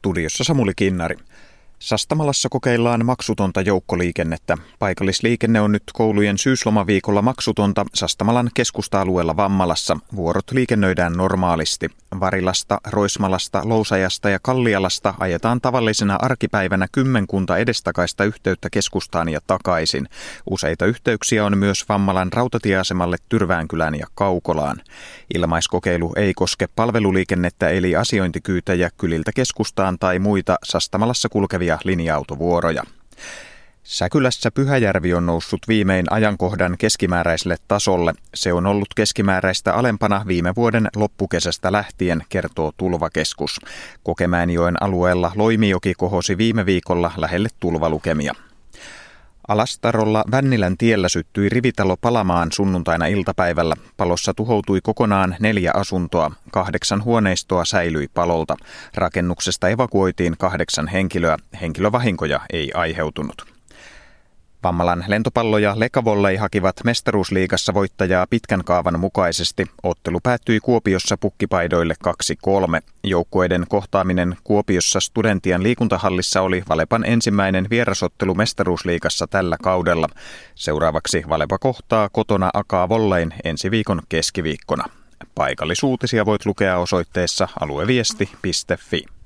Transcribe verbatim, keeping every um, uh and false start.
Studiossa Samuli Kinnari. Sastamalassa kokeillaan maksutonta joukkoliikennettä. Paikallisliikenne on nyt koulujen syyslomaviikolla maksutonta Sastamalan keskusta-alueella Vammalassa. Vuorot liikennöidään normaalisti. Varilasta, Roismalasta, Lousajasta ja Kallialasta ajetaan tavallisena arkipäivänä kymmenkunta edestakaista yhteyttä keskustaan ja takaisin. Useita yhteyksiä on myös Vammalan rautatieasemalle Tyrväänkylään ja Kaukolaan. Ilmaiskokeilu ei koske palveluliikennettä eli asiointikyytejä kyliltä keskustaan tai muita Sastamalassa kulkevia linja-autovuoroja. Säkylässä Pyhäjärvi on noussut viimein ajankohdan keskimääräiselle tasolle. Se on ollut keskimääräistä alempana viime vuoden loppukesästä lähtien, kertoo Tulvakeskus. Kokemäenjoen alueella Loimijoki kohosi viime viikolla lähelle tulvalukemia. Alastarolla Vännilän tiellä syttyi rivitalo palamaan sunnuntaina iltapäivällä. Palossa tuhoutui kokonaan neljä asuntoa. Kahdeksan huoneistoa säilyi palolta. Rakennuksesta evakuoitiin kahdeksan henkilöä. Henkilövahinkoja ei aiheutunut. Vammalan lentopallo ja lekavolley hakivat mestaruusliigassa voittajaa pitkän kaavan mukaisesti. Ottelu päättyi Kuopiossa pukkipaidoille kaksi kolme. Joukkueiden kohtaaminen Kuopiossa Studentien liikuntahallissa oli Valepan ensimmäinen vierasottelu mestaruusliigassa tällä kaudella. Seuraavaksi Valepa kohtaa kotona Akaa Volleyn ensi viikon keskiviikkona. Paikallisuutisia voit lukea osoitteessa alueviesti piste fi.